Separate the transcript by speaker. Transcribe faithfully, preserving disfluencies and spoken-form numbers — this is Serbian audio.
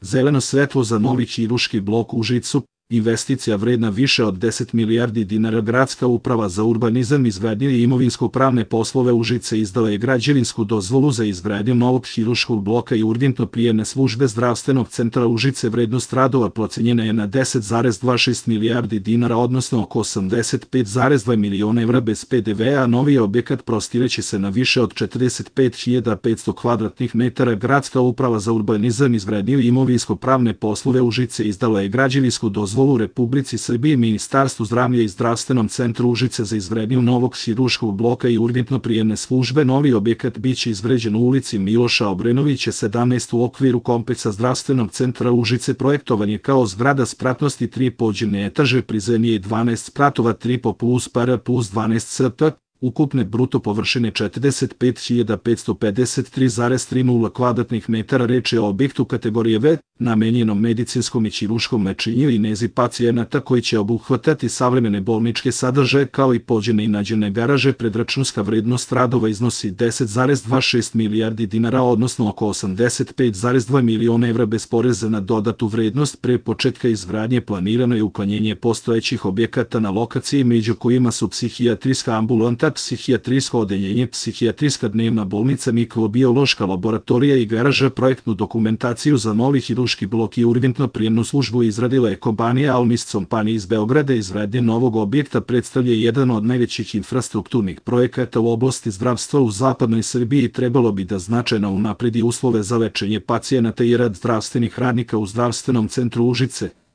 Speaker 1: zeleno svetlo za novi hiruški blok u Užicu, investicija vredna više od deset milijardi dinara. Gradska uprava za urbanizam, izgradnju i imovinsko-pravne poslove Užice izdala je građevinsku dozvolu za izgradnju novog hiruškog bloka i urgentno-prijemne službe zdravstvenog centra Užice. Vrednost radova procenjena je na deset zarez dvadeset šest milijardi dinara, odnosno oko osamdeset pet zarez dva miliona evra bez pe de ve a. Novi objekat prostireće se na više od četrdeset pet hiljada petsto kvadratnih metara. Gradska uprava za urbanizam, izgradnju i imovinsko-pravne poslove Užice izdala je građevinsku dozvolu u Republici Srbiji Ministarstvu zdravlja i Zdravstvenom centru Užice za izgradnju novog hiruškog bloka i urgentno-prijemne službe. Novi objekat biće izgrađen u ulici Miloša Obrenovića sedamnaest u okviru kompleksa Zdravstvenog centra Užice. Projektovan je kao zgrada spratnosti tri podzemne etaže, prizemlje dvanaest spratova, tri po plus par plus dvanaest sp, ukupne bruto površine četrdeset pet hiljada petsto pedeset tri zarez tri nula kvadratnih metara. Reč je o objektu kategorije V, namenjenom medicinskom i hiruškom lečenju i nezi pacijenata, koji će obuhvatati savremene bolničke sadržaje kao i podzemne i nađene garaže. Predračunska vrednost radova iznosi deset zarez dvadeset šest milijardi dinara, odnosno oko osamdeset pet zarez dva miliona evra bez poreza na dodatu vrednost. Pre početka izgradnje planirano je uklanjenje postojećih objekata na lokaciji, među kojima su psihijatrijska ambulanta, psihijatrijsko odeljenje, psihijatrijska dnevna bolnica, mikrobiološka laboratorija i garaža. Projektnu dokumentaciju za novi hiruški blok i urgentno-prijemnu službu izradila je kompanija Almis Company iz Beograda. Izgradnja novog objekta predstavlja jedan od najvećih infrastrukturnih projekata u oblasti zdravstva u zapadnoj Srbiji i trebalo bi da značajno unapredi uslove za lečenje pacijenata i rad zdravstvenih radnika u Zdravstvenom centru Užice.